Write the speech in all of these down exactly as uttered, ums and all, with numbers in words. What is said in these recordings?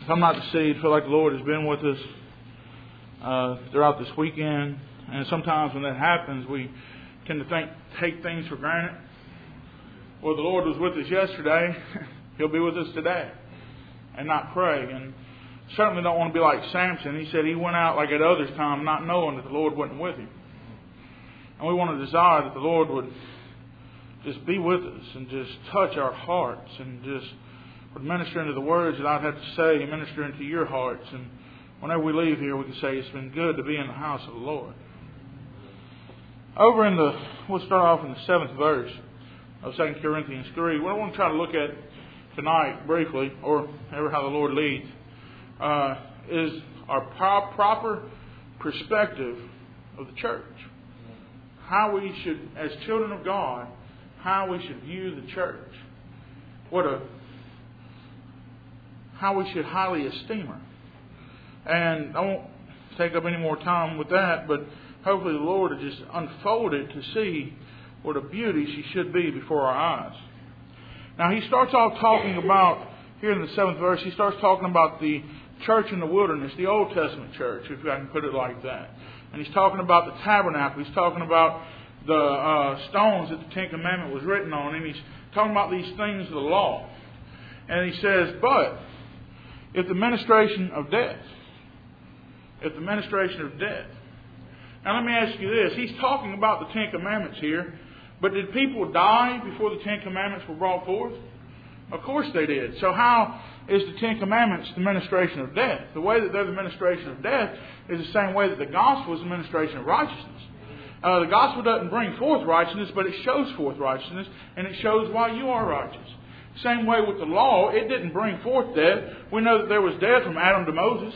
I'm not deceived. I feel like the Lord has been with us uh, throughout this weekend. And sometimes when that happens, we tend to think, take things for granted. Well, the Lord was with us yesterday. He'll be with us today. And not pray. And certainly don't want to be like Samson. He said he went out like at others' time, not knowing that the Lord wasn't with him. And we want to desire that the Lord would just be with us and just touch our hearts and just would minister into the words that I'd have to say and minister into your hearts. And whenever we leave here, we can say it's been good to be in the house of the Lord. Over in the, we'll start off in the seventh verse of Second Corinthians three. What I want to try to look at tonight briefly, or ever how the Lord leads, uh, is our pro- proper perspective of the church. How we should, as children of God, how we should view the church. What a, how we should highly esteem her. And I won't take up any more time with that, but hopefully the Lord will just unfold it to see what a beauty she should be before our eyes. Now he starts off talking about, here in the seventh verse, he starts talking about the church in the wilderness, the Old Testament church, if I can put it like that. And he's talking about the tabernacle. He's talking about the uh, stones that the Ten Commandments was written on. And he's talking about these things of the law. And he says, but if the ministration of death, if the ministration of death. Now let me ask you this. He's talking about the Ten Commandments here. But did people die before the Ten Commandments were brought forth? Of course they did. So how is the Ten Commandments the ministration of death? The way that they're the ministration of death is the same way that the gospel is the ministration of righteousness. Uh, the gospel doesn't bring forth righteousness, but it shows forth righteousness, and it shows why you are righteous. Same way with the law, it didn't bring forth death. We know that there was death from Adam to Moses.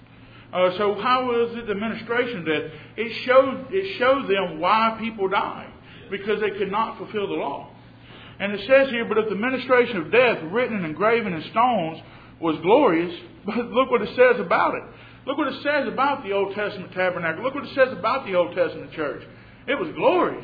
Uh, so how was it the ministration of death? It showed, it showed them why people died, because they could not fulfill the law. And it says here, but if the ministration of death, written and engraven in stones, was glorious, but look what it says about it. Look what it says about the Old Testament tabernacle. Look what it says about the Old Testament church. It was glorious.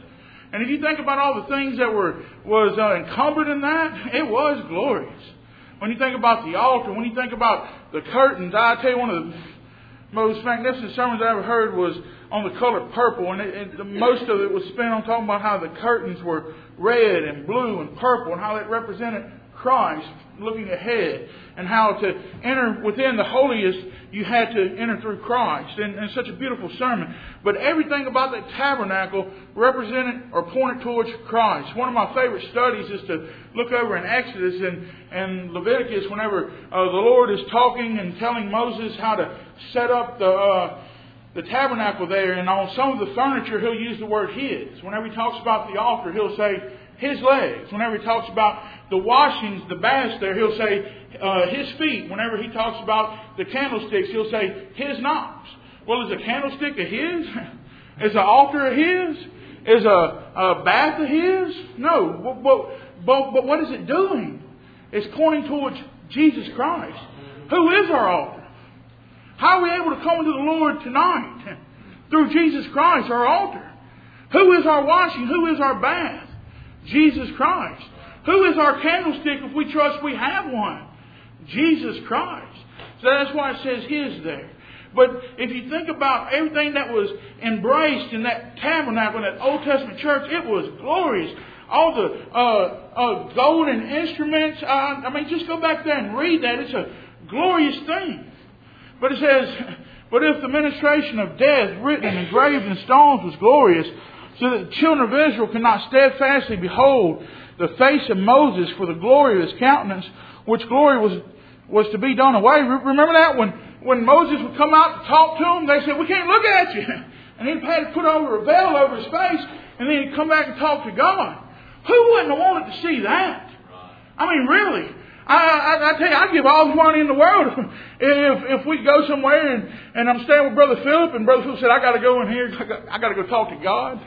And if you think about all the things that were was uh, encumbered in that, it was glorious. When you think about the altar, when you think about the curtains, I tell you, one of the most magnificent sermons I ever heard was on the color purple, and it, it, most of it was spent on talking about how the curtains were red and blue and purple, and how it represented Christ looking ahead, and how to enter within the holiest you had to enter through Christ. And, and such a beautiful sermon. But everything about that tabernacle represented or pointed towards Christ. One of my favorite studies is to look over in Exodus and, and Leviticus whenever uh, the Lord is talking and telling Moses how to set up the uh, the tabernacle there. And on some of the furniture he'll use the word his. Whenever he talks about the altar, he'll say his legs. Whenever he talks about the washings, the baths there, he'll say uh, his feet. Whenever he talks about the candlesticks, he'll say his knobs. Well, is a candlestick a his? Is an altar a his? Is a, a bath a his? No. But, but, but, but what is it doing? It's pointing towards Jesus Christ. Who is our altar? How are we able to come to the Lord tonight? Through Jesus Christ, our altar. Who is our washing? Who is our bath? Jesus Christ. Who is our candlestick if we trust we have one? Jesus Christ. So that's why it says his there. But if you think about everything that was embraced in that tabernacle, in that Old Testament church, it was glorious. All the uh, uh, golden instruments. Uh, I mean, just go back there and read that. It's a glorious thing. But it says, but if the ministration of death, written and engraved in stones, was glorious, so that the children of Israel could not steadfastly behold the face of Moses for the glory of his countenance, which glory was was to be done away. Remember that when, when Moses would come out to talk to them, they said, we can't look at you. And he'd had to put over a veil over his face, and then he'd come back and talk to God. Who wouldn't have wanted to see that? I mean, really. I, I, I tell you, I'd give all the money in the world if if we go somewhere and, and I'm staying with Brother Philip, and Brother Philip said, I got to go in here, I got, I got to go talk to God.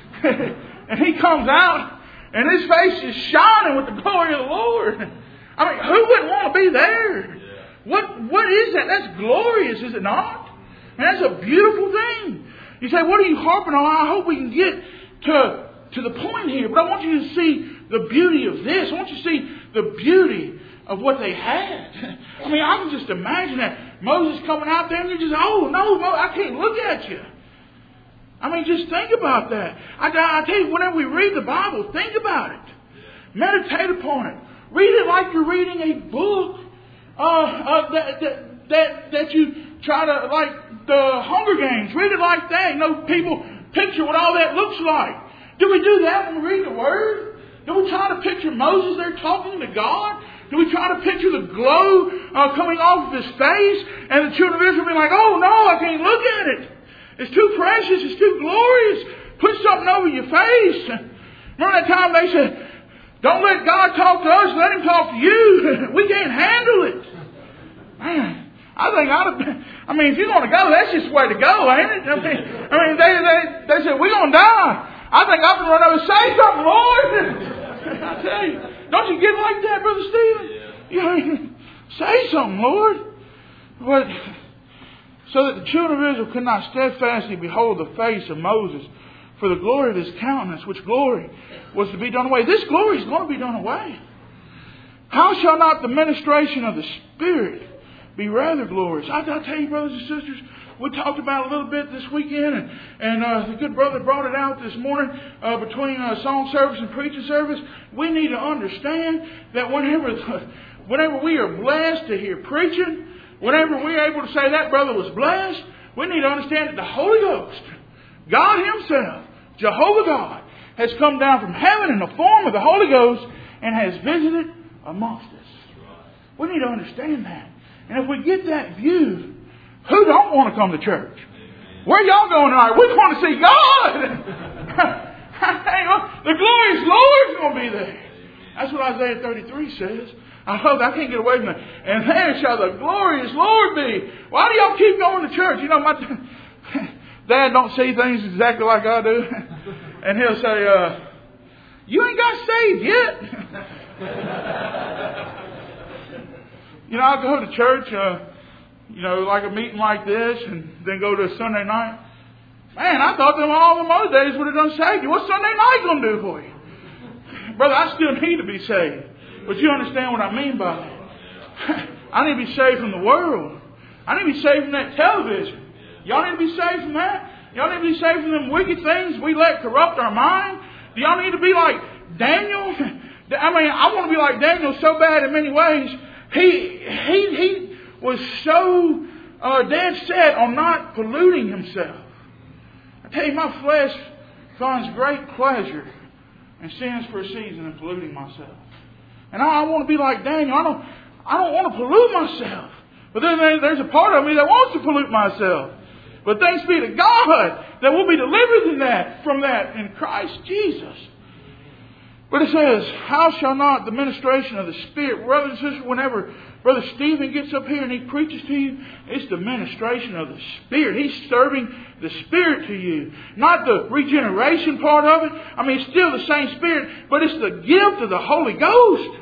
And he comes out, and his face is shining with the glory of the Lord. I mean, who wouldn't want to be there? Yeah. What What is that? That's glorious, is it not? And that's a beautiful thing. You say, what are you harping on? I hope we can get to, to the point here. But I want you to see the beauty of this. I want you to see the beauty of what they had. I mean, I can just imagine that. Moses coming out there and you just, oh, no, Mo, I can't look at you. I mean, just think about that. I, I tell you, whenever we read the Bible, think about it. Meditate upon it. Read it like you're reading a book uh, uh, that, that, that, that you try to, like the Hunger Games. Read it like that. You know, people picture what all that looks like. Do we do that when we read the Word? Do we try to picture Moses there talking to God? Do we try to picture the glow uh, coming off of his face? And the children of Israel being like, oh no, I can't look at it. It's too precious. It's too glorious. Put something over your face. Remember that time they said, don't let God talk to us. Let Him talk to you. We can't handle it. Man, I think I'd have been, I mean, if you're going to go, that's just the way to go, ain't it? I mean, I mean they, they, they said, we're going to die. I think I can run over and say something, Lord. I tell you. Don't you get like that, Brother Stephen? Yeah. You know, say something, Lord. But so that the children of Israel could not steadfastly behold the face of Moses for the glory of his countenance, which glory was to be done away. This glory is going to be done away. How shall not the ministration of the Spirit be rather glorious? I, I tell you, brothers and sisters, we talked about it a little bit this weekend, and, and uh, the good brother brought it out this morning uh, between uh, song service and preaching service. We need to understand that whenever, whenever we are blessed to hear preaching, whenever we're able to say that brother was blessed, we need to understand that the Holy Ghost, God Himself, Jehovah God, has come down from heaven in the form of the Holy Ghost and has visited amongst us. We need to understand that. And if we get that view, who don't want to come to church? Where y'all going tonight? We want to see God. The glorious Lord's going to be there. That's what Isaiah thirty-three says. I love that. I can't get away from that. And there shall the glorious Lord be. Why do y'all keep going to church? You know, my dad don't see things exactly like I do. And he'll say, uh, you ain't got saved yet. You know, I go to church, uh, you know, like a meeting like this, and then go to a Sunday night. Man, I thought them all them other days would have done saved you. What's Sunday night going to do for you? Brother, I still need to be saved. But you understand what I mean by that. I need to be saved from the world. I need to be saved from that television. Y'all need to be saved from that? Y'all need to be saved from them wicked things we let corrupt our mind? Do y'all need to be like Daniel? I mean, I want to be like Daniel so bad in many ways. He, he, he was so uh, dead set on not polluting himself. I tell you, my flesh finds great pleasure in sins for a season and polluting myself. And I, I want to be like Daniel. I don't, I don't want to pollute myself. But then there's a part of me that wants to pollute myself. But thanks be to God that we'll be delivered in that, from that in Christ Jesus. But it says, how shall not the ministration of the Spirit, brothers and sisters, whenever Brother Stephen gets up here and he preaches to you, it's the ministration of the Spirit. He's serving the Spirit to you. Not the regeneration part of it. I mean, it's still the same Spirit, but it's the gift of the Holy Ghost.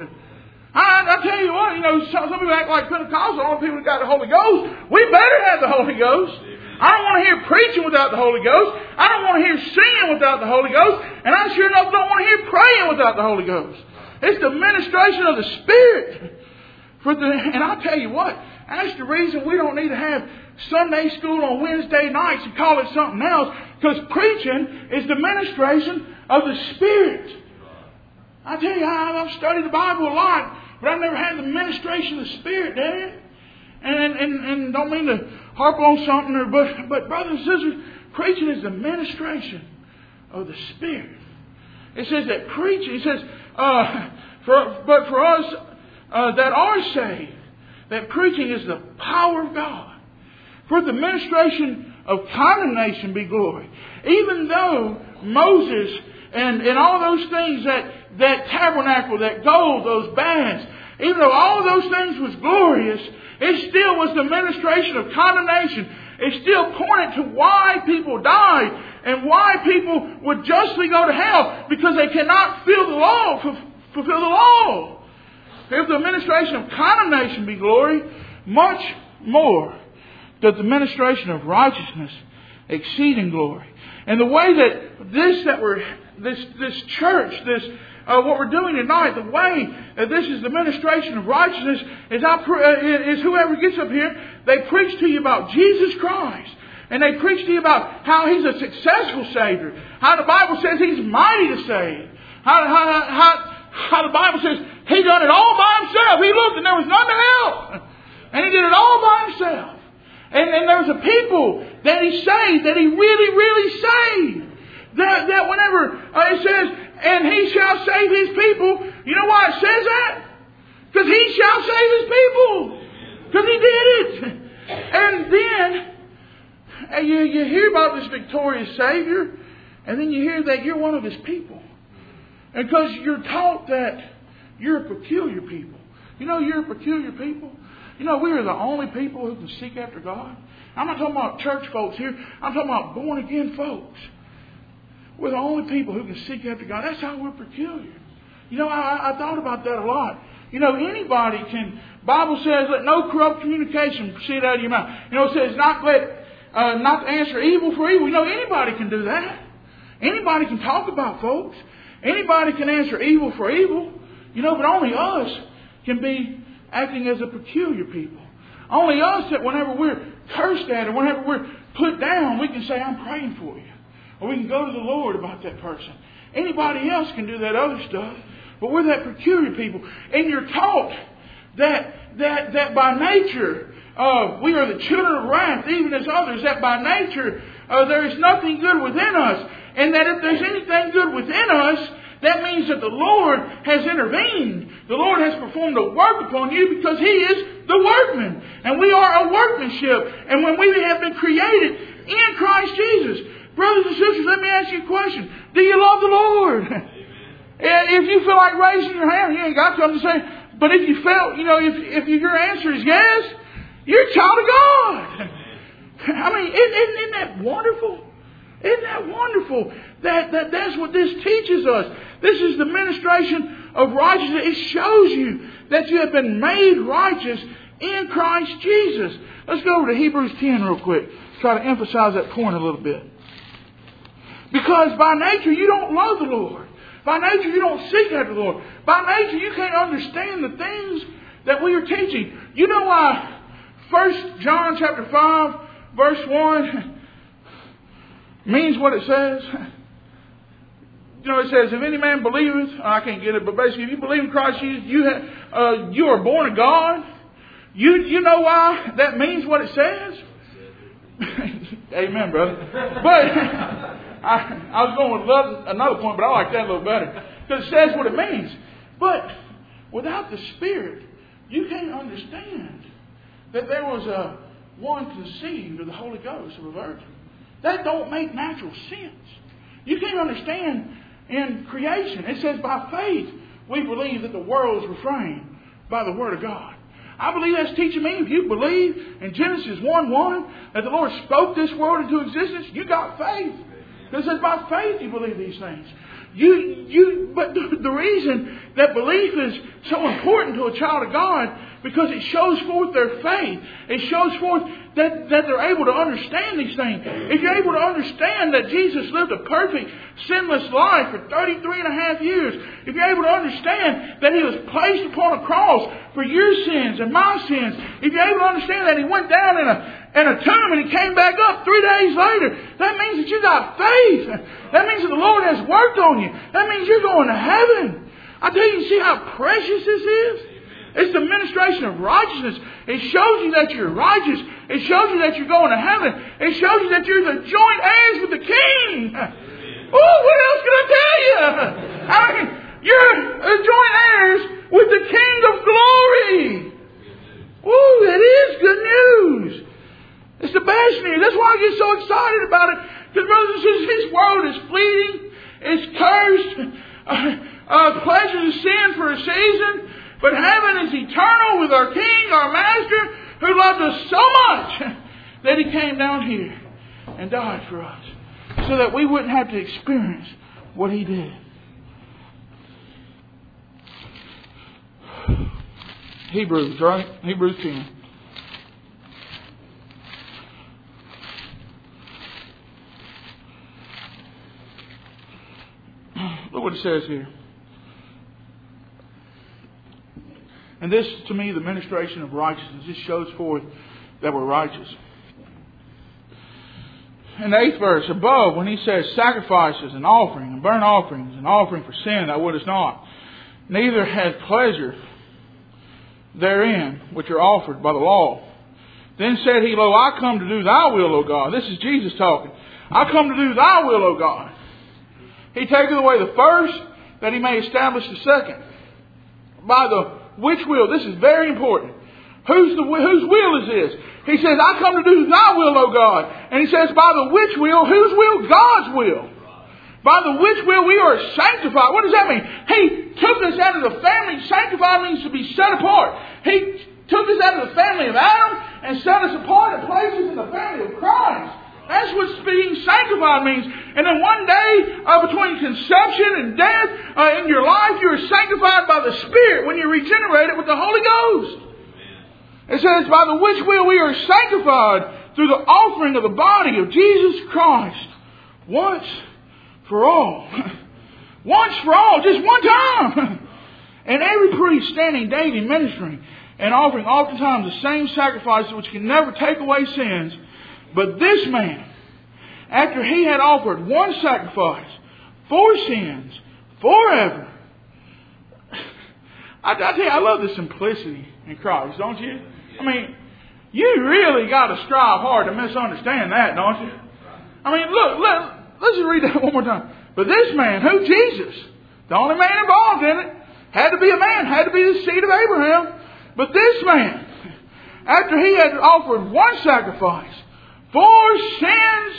I, I tell you what, you know, some, some people act like Pentecostal, all the people that got the Holy Ghost. We better have the Holy Ghost. I don't want to hear preaching without the Holy Ghost. I don't want to hear singing without the Holy Ghost. And I sure enough don't want to hear praying without the Holy Ghost. It's the ministration of the Spirit. For the, and I'll tell you what, that's the reason we don't need to have Sunday school on Wednesday nights and call it something else. Because preaching is the ministration of the Spirit. I tell you, I, I've studied the Bible a lot, but I've never had the ministration of the Spirit, Dad. And, and, and don't mean to harp on something, or, but, but brothers and sisters, preaching is the ministration of the Spirit. It says that preaching, it says, uh, for, but for us uh, that are saved, that preaching is the power of God. For the ministration of condemnation be glory. Even though Moses and, and all those things, that, that tabernacle, that gold, those bands, even though all those things was glorious, it still was the ministration of condemnation. It still pointed to why people died and why people would justly go to hell, because they cannot fulfill the law. Fulfill the law. If the ministration of condemnation be glory, much more does the ministration of righteousness exceed in glory. And the way that this that we're this this church, this uh, what we're doing tonight, the way that this is the ministration of righteousness, is, I pre- uh, is whoever gets up here, they preach to you about Jesus Christ. And they preach to you about how He's a successful Savior. How the Bible says He's mighty to save. How, how, how, how the Bible says He done it all by Himself. He looked and there was none to help. And He did it all by Himself. And, and there's a people that He saved, that He really, really saved. That, that whenever uh, it says, and He shall save His people, you know why it says that? Because He shall save His people. Because He did it. And then And you, you hear about this victorious Savior, and then you hear that you're one of His people. And because you're taught that you're a peculiar people. You know you're a peculiar people? You know we are the only people who can seek after God. I'm not talking about church folks here. I'm talking about born-again folks. We're the only people who can seek after God. That's how we're peculiar. You know, I, I thought about that a lot. You know, anybody can... Bible says, let no corrupt communication proceed out of your mouth. You know, it says, not let... Uh, not to answer evil for evil. You know, anybody can do that. Anybody can talk about folks. Anybody can answer evil for evil. You know, but only us can be acting as a peculiar people. Only us that whenever we're cursed at or whenever we're put down, we can say, I'm praying for you. Or we can go to the Lord about that person. Anybody else can do that other stuff. But we're that peculiar people. And you're taught that, that, that by nature... Uh, we are the children of wrath, even as others, that by nature uh, there is nothing good within us. And that if there's anything good within us, that means that the Lord has intervened. The Lord has performed a work upon you because He is the workman. And we are a workmanship. And when we have been created in Christ Jesus. Brothers and sisters, let me ask you a question. Do you love the Lord? If you feel like raising your hand, you ain't got to. I'm just saying. But if you felt, you know, if, if your answer is yes, you're a child of God. I mean, isn't, isn't that wonderful? Isn't that wonderful? That, that that's what this teaches us. This is the ministration of righteousness. It shows you that you have been made righteous in Christ Jesus. Let's go over to Hebrews ten real quick. Try to emphasize that point a little bit. Because by nature you don't love the Lord. By nature you don't seek after the Lord. By nature you can't understand the things that we are teaching. You know why? First John chapter five, verse one means what it says. You know, it says, if any man believeth, I can't get it, but basically, if you believe in Christ Jesus, you have, uh, you are born of God. You you know why that means what it says? Amen, brother. But I, I was going with another point, but I like that a little better because it says what it means. But without the Spirit, you can't understand that there was a one conceived of the Holy Ghost of a virgin. That don't make natural sense. You can't understand in creation. It says by faith we believe that the world is refrained by the Word of God. I believe that's teaching me if you believe in Genesis one one that the Lord spoke this world into existence, you got faith. Because it says by faith you believe these things. You, you, but the, the reason that belief is so important to a child of God because it shows forth their faith. It shows forth that, that they're able to understand these things. If you're able to understand that Jesus lived a perfect, sinless life for thirty-three and a half years, if you're able to understand that He was placed upon a cross for your sins and my sins, if you're able to understand that He went down in a in a tomb and He came back up three days later, that means that you got faith. That means that the Lord has worked on you. That means you're going to heaven. I tell you, you see how precious this is? It's the ministration of righteousness. It shows you that you're righteous. It shows you that you're going to heaven. It shows you that you're the joint heirs with the King. Oh, what else can I tell you? I mean, you're the joint heirs with the King of glory. Oh, that is good news. It's the best news. That's why I get so excited about it. Because, brothers and sisters, this world is fleeting. It's cursed. Uh, uh, pleasures of sin for a season. But heaven is eternal with our King, our Master, who loved us so much that He came down here and died for us. So that we wouldn't have to experience what He did. Hebrews, right? Hebrews ten. Look what it says here. And this, to me, the ministration of righteousness, just shows forth that we're righteous. In the eighth verse above, when he says, sacrifices and offering and burnt offerings and offering for sin thou wouldest not, neither had pleasure therein which are offered by the law. Then said he, Lo, I come to do thy will, O God. This is Jesus talking. I come to do thy will, O God. He taketh away the first, that he may establish the second. By the which will, this is very important. Whose the whose will is this? He says, I come to do thy will, O God. And he says, by the which will, whose will? God's will. By the which will we are sanctified. What does that mean? He took us out of the family. Sanctified means to be set apart. He took us out of the family of Adam and set us apart and placed us in the family of Christ. That's what being sanctified means. And then one day, uh, between conception and death uh, in your life, you are sanctified by the Spirit when you're regenerated with the Holy Ghost. It says, by the which will we are sanctified through the offering of the body of Jesus Christ once for all. Once for all, just one time. And every priest standing daily ministering and offering oftentimes the same sacrifices which can never take away sins. But this man, after he had offered one sacrifice for sins forever. I, I tell you, I love the simplicity in Christ, don't you? I mean, you really got to strive hard to misunderstand that, don't you? I mean, look, look, let's just read that one more time. But this man, who? Jesus, the only man involved in it, had to be a man, had to be the seed of Abraham. But this man, after he had offered one sacrifice for sins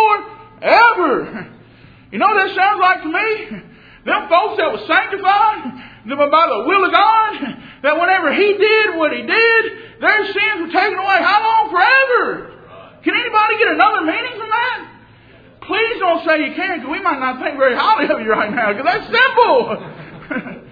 forever. You know what that sounds like to me? Them folks that was sanctified by the will of God, that whenever he did what he did, their sins were taken away. How long? Forever. Can anybody get another meaning from that? Please don't say you can, because we might not think very highly of you right now, because that's simple.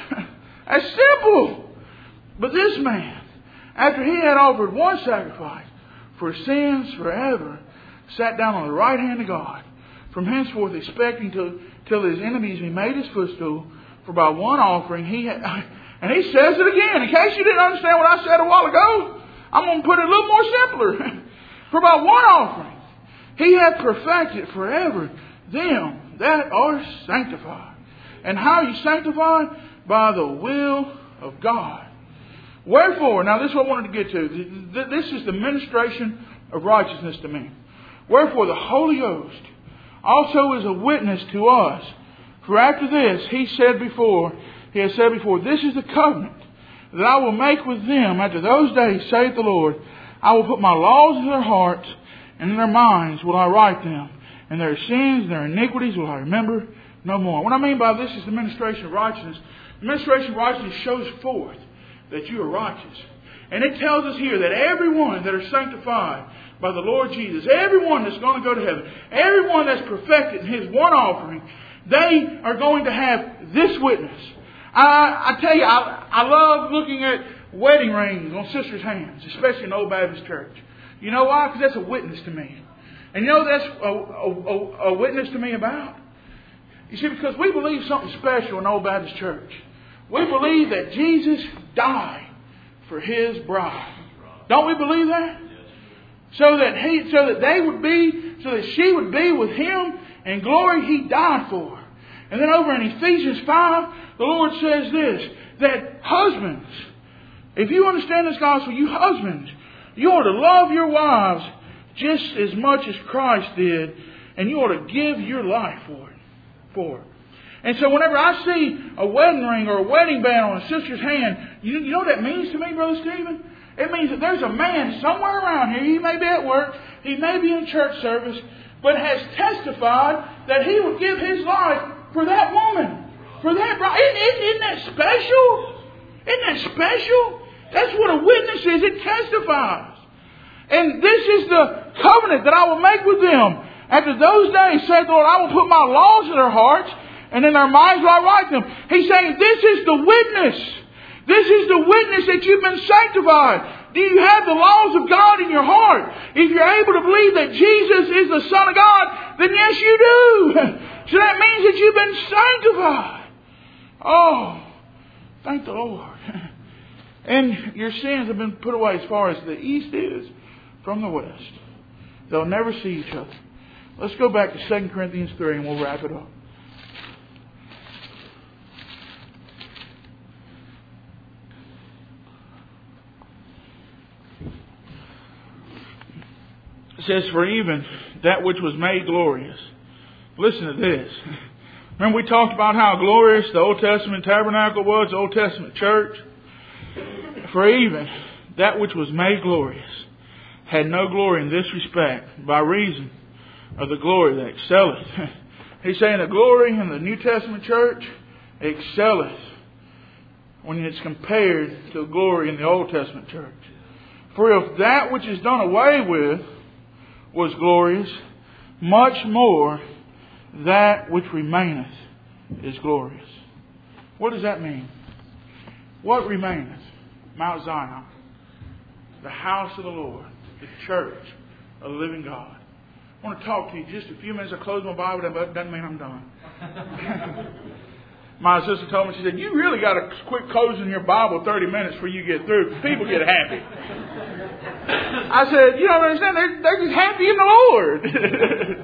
That's simple. But this man, after he had offered one sacrifice for sins forever, sat down on the right hand of God, from henceforth expecting to, till his enemies be made his footstool. For by one offering he had, and he says it again, in case you didn't understand what I said a while ago, I'm going to put it a little more simpler. For by one offering he hath perfected forever them that are sanctified. And how are you sanctified? By the will of God. Wherefore, now this is what I wanted to get to. This is the ministration of righteousness to me. Wherefore the Holy Ghost also is a witness to us. For after this he said before, he has said before, this is the covenant that I will make with them after those days, saith the Lord. I will put my laws in their hearts, and in their minds will I write them. And their sins and their iniquities will I remember no more. What I mean by this is the ministration of righteousness. The ministration of righteousness shows forth that you are righteous. And it tells us here that everyone that are sanctified by the Lord Jesus, everyone that's going to go to heaven, everyone that's perfected in His one offering, they are going to have this witness. I, I tell you, I, I love looking at wedding rings on sisters' hands, especially in Old Baptist Church. You know why? Because that's a witness to me. And you know what that's a, a, a, a witness to me about? You see, because we believe something special in Old Baptist Church. We believe that Jesus died for His bride. Don't we believe that? So that he, so that they would be, so that she would be with Him in glory. He died for her. And then over in Ephesians five, the Lord says this, that husbands, if you understand this gospel, you husbands, you ought to love your wives just as much as Christ did, and you ought to give your life for it. For it. And so whenever I see a wedding ring or a wedding band on a sister's hand, you, you know what that means to me, Brother Stephen? It means that there's a man somewhere around here, he may be at work, he may be in church service, but has testified that he would give his life for that woman, for that bride. Isn't, isn't, isn't that special? Isn't that special? That's what a witness is. It testifies. And this is the covenant that I will make with them. After those days, said the Lord, I will put my laws in their hearts, and in their minds will I write them. He's saying, this is the witness. This is the witness that you've been sanctified. Do you have the laws of God in your heart? If you're able to believe that Jesus is the Son of God, then yes, you do. So that means that you've been sanctified. Oh, thank the Lord. And your sins have been put away as far as the east is from the west. They'll never see each other. Let's go back to Second Corinthians three and we'll wrap it up. It says, for even that which was made glorious. Listen to this. Remember we talked about how glorious the Old Testament tabernacle was, the Old Testament church? For even that which was made glorious had no glory in this respect, by reason of the glory that excelleth. He's saying the glory in the New Testament church excelleth when it's compared to the glory in the Old Testament church. For if that which is done away with was glorious, much more that which remaineth is glorious. What does that mean? What remaineth? Mount Zion, the house of the Lord, the church of the living God. I want to talk to you just a few minutes. I close my Bible, but that doesn't mean I'm done. My sister told me, she said, you really got to quit closing your Bible thirty minutes before you get through. People get happy. I said, you don't understand. They're, they're just happy in the Lord.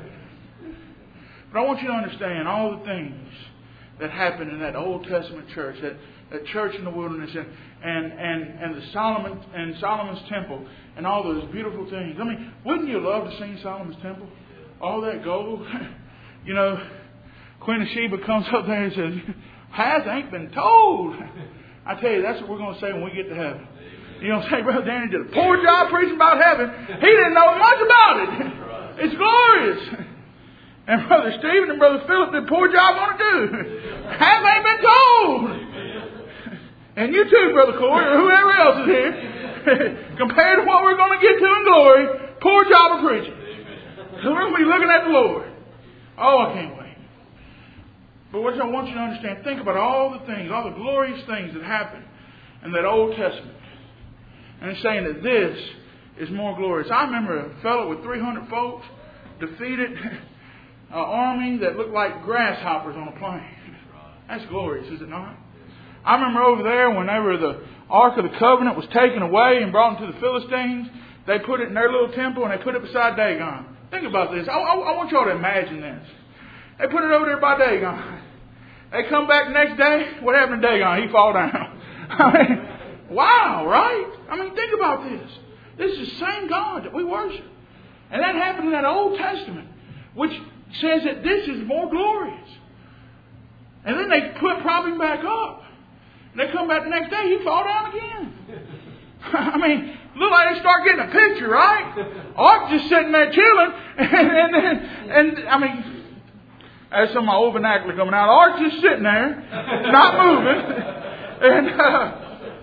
But I want you to understand all the things that happened in that Old Testament church, that, that church in the wilderness, and, and, and, and the Solomon and Solomon's temple, and all those beautiful things. I mean, wouldn't you love to see Solomon's temple? All that gold. You know, Queen of Sheba comes up there and says, "Hath ain't been told." I tell you, that's what we're going to say when we get to heaven. You know, say, Brother Danny did a poor job preaching about heaven. He didn't know much about it. It's glorious. And Brother Stephen and Brother Philip did a poor job on it too. Hath ain't been told. And you too, Brother Corey, or whoever else is here, compared to what we're going to get to in glory, poor job of preaching. So we're going to be looking at the Lord. Oh, I can't wait. But what I want you to understand, think about all the things, all the glorious things that happened in that Old Testament. And it's saying that this is more glorious. I remember a fellow with three hundred folks defeated an army that looked like grasshoppers on a plain. That's glorious, is it not? I remember over there whenever the Ark of the Covenant was taken away and brought into the Philistines, they put it in their little temple and they put it beside Dagon. Think about this. I, I, I want y'all to imagine this. They put it over there by Dagon. They come back the next day. What happened to Dagon? He fall down. I mean, wow, right? I mean, think about this. This is the same God that we worship. And that happened in that Old Testament, which says that this is more glorious. And then they put prop him back up. And they come back the next day, he fall down again. I mean, look like they start getting a picture, right? Ark just sitting there chilling. And, and, and, and I mean, that's some of my old vernacular coming out. Ark just sitting there, not moving. And uh,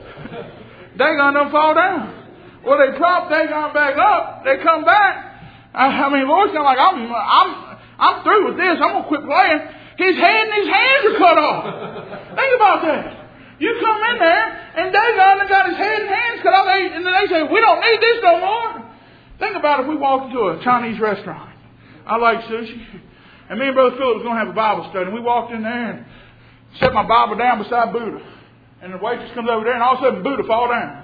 Dagon don't fall down. Well, they prop Dagon back up. They come back. I, I mean, Lord's kind of like, I'm, I'm, I'm through with this. I'm gonna quit playing. His head and his hands are cut off. Think about that. You come in there, and Dagon got his head and hands cut off, and then they say, we don't need this no more. Think about if we walked into a Chinese restaurant. I like sushi. And me and Brother Philip was going to have a Bible study, and we walked in there and set my Bible down beside Buddha. And the waitress comes over there, and all of a sudden Buddha fall down.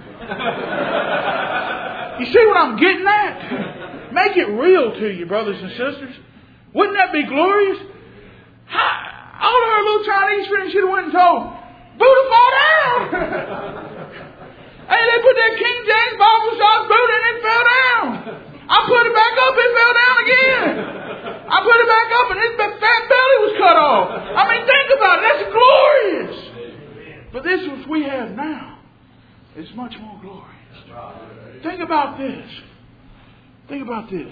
You see what I'm getting at? Make it real to you, brothers and sisters. Wouldn't that be glorious? How, all of our little Chinese friends should have went and told, Buddha fall down. Hey, they put that King James Bible beside Buddha and it fell down. I put it back up, it fell down again. I put it back up and his fat belly was cut off. I mean, think about it. That's glorious. But this which we have now is much more glorious. Think about this. Think about this.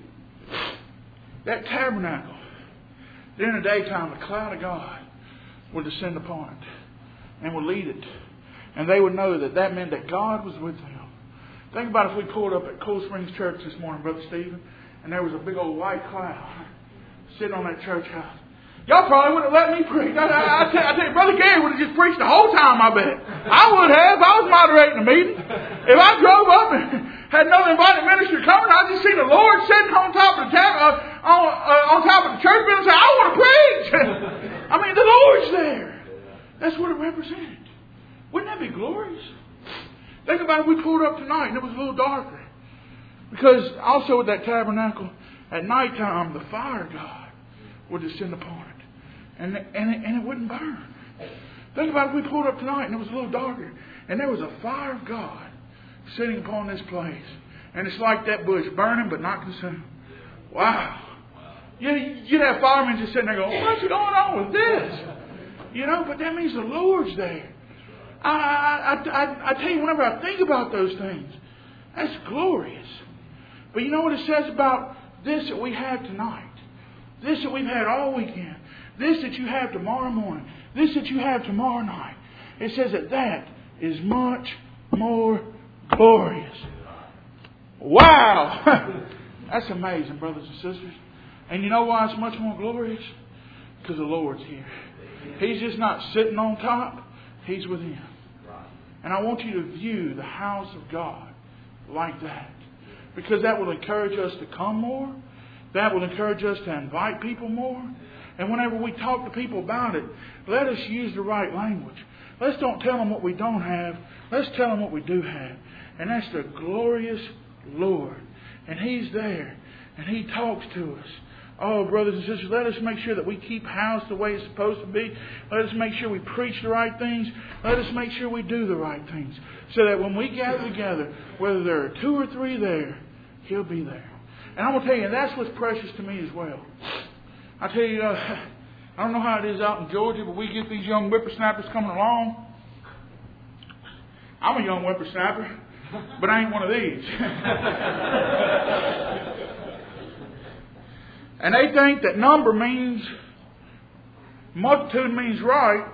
That tabernacle, during the daytime, the cloud of God would descend upon it and would lead it. And they would know that that meant that God was with them. Think about if we pulled up at Cool Springs Church this morning, Brother Stephen, and there was a big old white cloud sitting on that church house. Y'all probably wouldn't have let me preach. I, I, I, tell, I tell you, Brother Gary would have just preached the whole time, I bet. I would have. I was moderating the meeting. If I drove up and had another invited minister coming, I just seen the Lord sitting on top of the tab, uh, on, uh, on top of the church building and say, I want to preach. I mean, the Lord's there. That's what it represented. Wouldn't that be glorious? darker. Because also with that tabernacle, at nighttime, the fire of God would descend upon it. And, and, it, and it wouldn't burn. Think about it, we pulled up tonight and it was a little darker. And there was a fire of God sitting upon this place. And it's like that bush, burning but not consumed. Wow. You'd, you'd have firemen just sitting there going, what's going on with this? You know, but that means the Lord's there. I, I, I, I tell you, whenever I think about those things, that's glorious. But you know what it says about this that we have tonight? This that we've had all weekend? This that you have tomorrow morning? This that you have tomorrow night? It says that that is much more glorious. Wow! That's amazing, brothers and sisters. And you know why it's much more glorious? Because the Lord's here. He's just not sitting on top. He's within. And I want you to view the house of God like that. Because that will encourage us to come more. That will encourage us to invite people more. And whenever we talk to people about it, let us use the right language. Let's don't tell them what we don't have. Let's tell them what we do have. And that's the glorious Lord. And He's there. And He talks to us. Oh, brothers and sisters, let us make sure that we keep house the way it's supposed to be. Let us make sure we preach the right things. Let us make sure we do the right things. So that when we gather together, whether there are two or three there, He'll be there. And I'm going to tell you, that's what's precious to me as well. I tell you, uh, I don't know how it is out in Georgia, but we get these young whippersnappers coming along. I'm a young whippersnapper, but I ain't one of these. And they think that number means, multitude means right,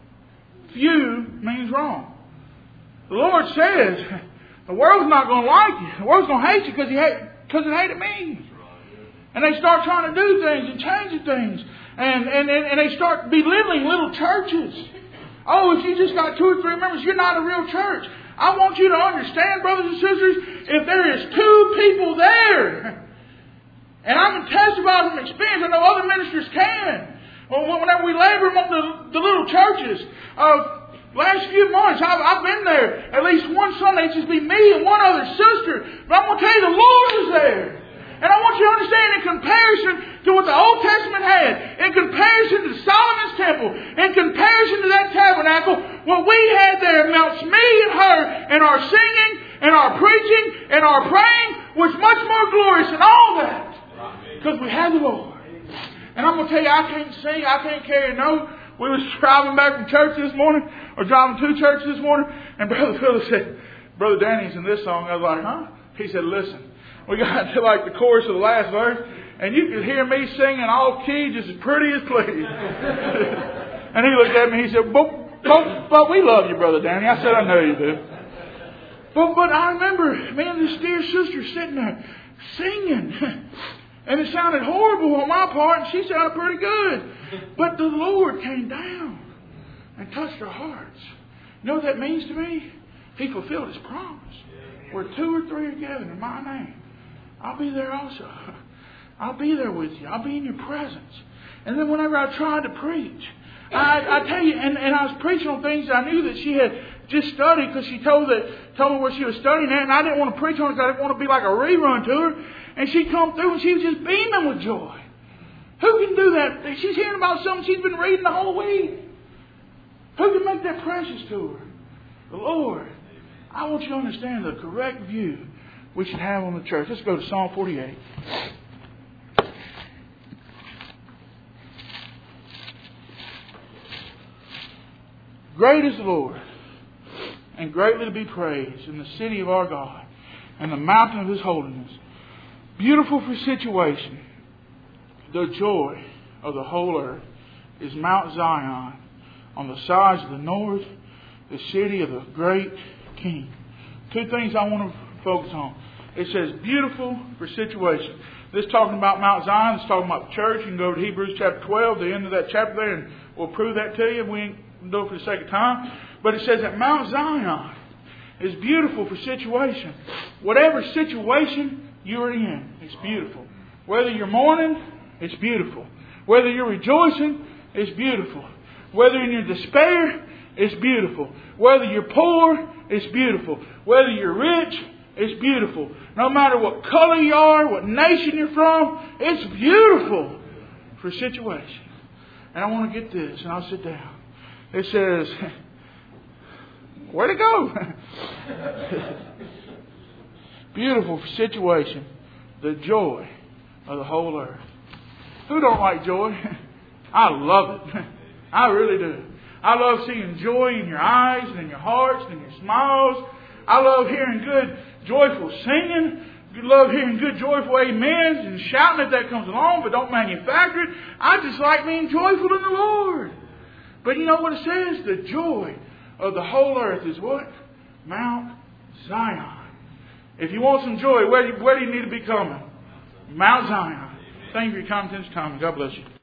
few means wrong. The Lord says, the world's not going to like you. The world's going to hate you because hate, because it hated me. And they start trying to do things and changing things. And, and, and, and they start belittling little churches. Oh, if you just got two or three members, you're not a real church. I want you to understand, brothers and sisters, if there is two people there, and I can testify from experience, I know other ministers can. Whenever we labor among the, the little churches, uh, last few months, I've, I've been there. At least one Sunday, it's just be me and one other sister. But I'm going to tell you, the Lord was there. And I want you to understand, in comparison to what the Old Testament had, in comparison to Solomon's temple, in comparison to that tabernacle, what we had there amounts me and her, and our singing, and our preaching, and our praying was much more glorious than all that. Because we had the Lord. And I'm going to tell you, I can't sing, I can't carry a note. We was driving back from church this morning, or driving to church this morning, and Brother Philip said, Brother Danny's in this song. I was like, huh? He said, listen, we got to like the chorus of the last verse, and you could hear me singing all key just as pretty as please. And he looked at me and he said, but, but, but we love you, Brother Danny. I said, I know you do. But, but I remember me and this dear sister sitting there singing. And it sounded horrible on my part, and she sounded pretty good. But the Lord came down and touched our hearts. You know what that means to me? He fulfilled His promise. Where two or three are gathered in my name, I'll be there also. I'll be there with you. I'll be in your presence. And then whenever I tried to preach, I, I tell you, and, and I was preaching on things I knew that she had just studied, because she told that told me where she was studying at, and I didn't want to preach on it because I didn't want to be like a rerun to her. And she come through and she was just beaming with joy. Who can do that? She's hearing about something she's been reading the whole week. Who can make that precious to her? The Lord. I want you to understand the correct view we should have on the church. Let's go to Psalm forty-eight. Great is the Lord, and greatly to be praised in the city of our God, and the mountain of His holiness. Beautiful for situation, the joy of the whole earth is Mount Zion, on the sides of the north, the city of the great King. Two things I want to focus on. It says beautiful for situation. This is talking about Mount Zion. It's talking about the church. You can go to Hebrews chapter twelve, the end of that chapter there, and we'll prove that to you. We ain't do it for the sake of time. But it says that Mount Zion is beautiful for situation. Whatever situation you're in, it's beautiful. Whether you're mourning, it's beautiful. Whether you're rejoicing, it's beautiful. Whether in your despair, it's beautiful. Whether you're poor, it's beautiful. Whether you're rich, It's beautiful. No matter what color you are, what nation you're from, it's beautiful for a situation. And I want to get this, and I'll sit down. It says, where'd it go? Beautiful for situation. The joy of the whole earth. Who don't like joy? I love it. I really do. I love seeing joy in your eyes and in your hearts and in your smiles. I love hearing good, joyful singing. I love hearing good, joyful amens and shouting if that comes along, but don't manufacture it. I just like being joyful in the Lord. But you know what it says? The joy of the whole earth is what? Mount Zion. If you want some joy, where do you, where do you need to be coming? Mount Zion. Thank you for your time. God bless you.